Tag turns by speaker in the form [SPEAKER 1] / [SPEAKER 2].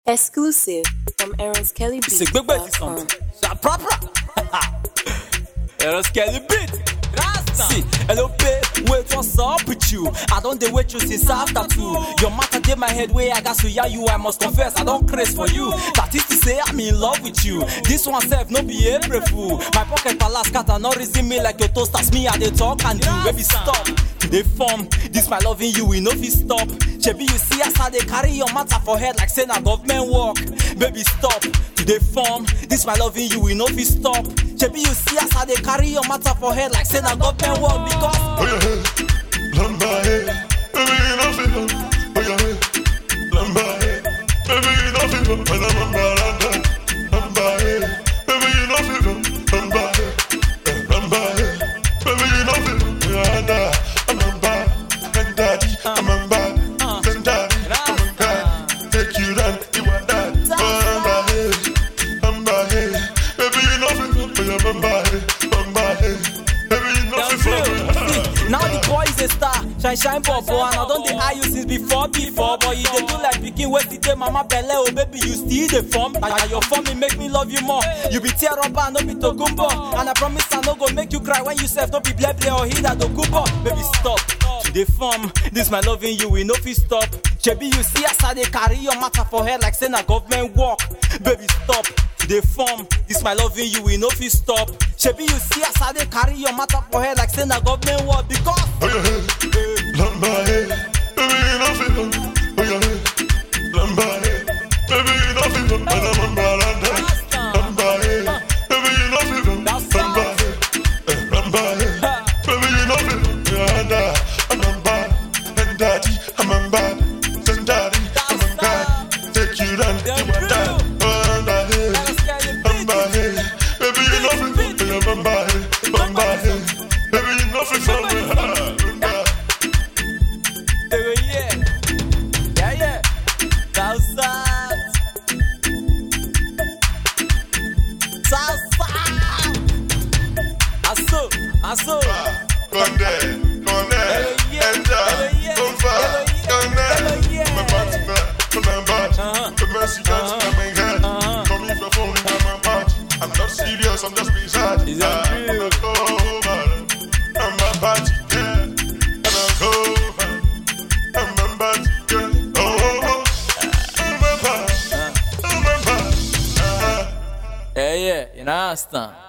[SPEAKER 1] Exclusive from Aaron's Kelly Beat.
[SPEAKER 2] C'est big bête something. Ça propre. Aaron's Kelly Beat. See, LOP, wait, what's up with you? I don't dey wait you since after 2. Your matter dey my head way I got to hear you. I must confess, I don't craze for you. That is to say, I'm in love with you. This one self, no be April fool. My pocket palace cat and not reason me like your toasters. Me, I dey talk and do. Baby, stop. They form, this my loving you, we no fit stop. Shebi, you see us how they carry your matter for head like saying a government work. Baby, stop. They form, this my loving you, we no fit stop. Shebi, you see us how they carry your matter for head like saying a government work because.
[SPEAKER 3] Oh yeah, lamba hey, baby you know feel. Oh yeah, lamba hey, baby you know feel. When I'm lamba hey, baby you know feel. Lamba hey, baby you know feel. Yeah, I'm lamba, and daddy, I'm lamba, and daddy, I'm lamba. Take you down, you want that. Lamba hey, baby you know feel. Oh yeah, lamba hey, baby you know feel.
[SPEAKER 2] Now the boy is a star, shine bobo, and I don't dey eye you since before, but you dey do like pikin wey still dey mama belle, oh baby you still dey form, and your form make me love you more. You be tear up and no be togumbo, and I promise I no go make you cry when you self no be ble or hit that dokubo. Baby stop, to dey form, this my loving you, we no fit stop. Shebi you see as I dey carry your matter for head like say na government work. Baby stop. They form, this my loving you, we no fit stop. Shebi you see us how they carry your matter for head like saying a government word because.
[SPEAKER 3] Oh yeah, lamba hey, baby you know feel. Oh yeah, lamba hey, baby you know feel. And I'm lamba hey, baby you know feel. Lamba hey, baby you know feel. Yeah, I'm lamba, and daddy, I'm lamba, and daddy, I'm lamba. Take you down, you want that. Baby, you know me, baby, you know me,
[SPEAKER 2] yeah. Aso.
[SPEAKER 3] Come there, enjoy, come far, come there. My party back, my body, the mercy dance in my head. Come in for phone in my party. I'm not serious, I'm just being sad. I'm not over, I'm a party girl. I'm not over, I'm a party girl. Oh, I'm a party.
[SPEAKER 2] Yeah, you know, understand.